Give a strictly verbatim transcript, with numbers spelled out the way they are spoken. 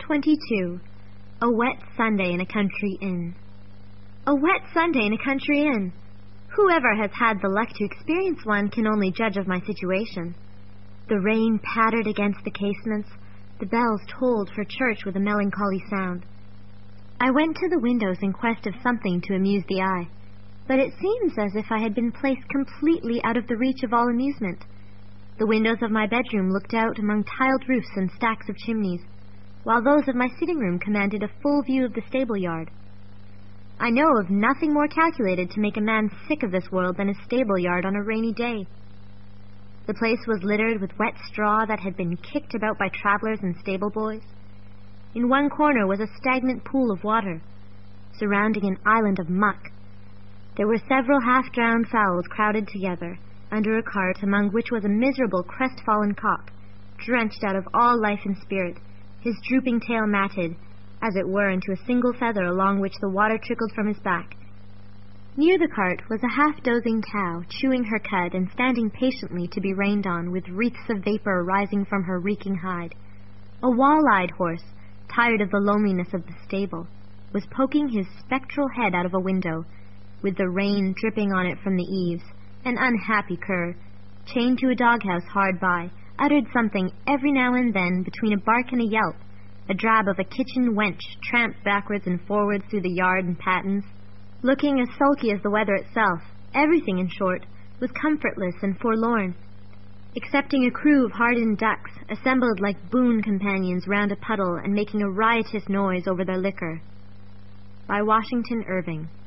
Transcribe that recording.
twenty-two. A wet Sunday in a country inn. A wet Sunday in a country inn. Whoever has had the luck to experience one can only judge of my situation. The rain pattered against the casements. The bells tolled for church with a melancholy sound. I went to the windows in quest of something to amuse the eye, but it seems as if I had been placed completely out of the reach of all amusement. The windows of my bedroom looked out among tiled roofs and stacks of chimneys, while those of my sitting room commanded a full view of the stable yard. I know of nothing more calculated to make a man sick of this world than a stable yard on a rainy day. The place was littered with wet straw that had been kicked about by travelers and stable boys. In one corner was a stagnant pool of water, surrounding an island of muck. There were several half-drowned fowls crowded together under a cart, among which was a miserable crestfallen cock, drenched out of all life and spirit, his drooping tail matted, as it were, into a single feather along which the water trickled from his back. Near the cart was a half-dozing cow, chewing her cud and standing patiently to be rained on, with wreaths of vapor rising from her reeking hide. A wall-eyed horse, tired of the loneliness of the stable, was poking his spectral head out of a window, with the rain dripping on it from the eaves. An unhappy cur, chained to a doghouse hard by, uttered something every now and then between a bark and a yelp. A drab of a kitchen wench tramped backwards and forwards through the yard and pattens, looking as sulky as the weather itself. Everything, in short, was comfortless and forlorn, excepting a crew of hardened ducks, assembled like boon companions round a puddle and making a riotous noise over their liquor. By Washington Irving.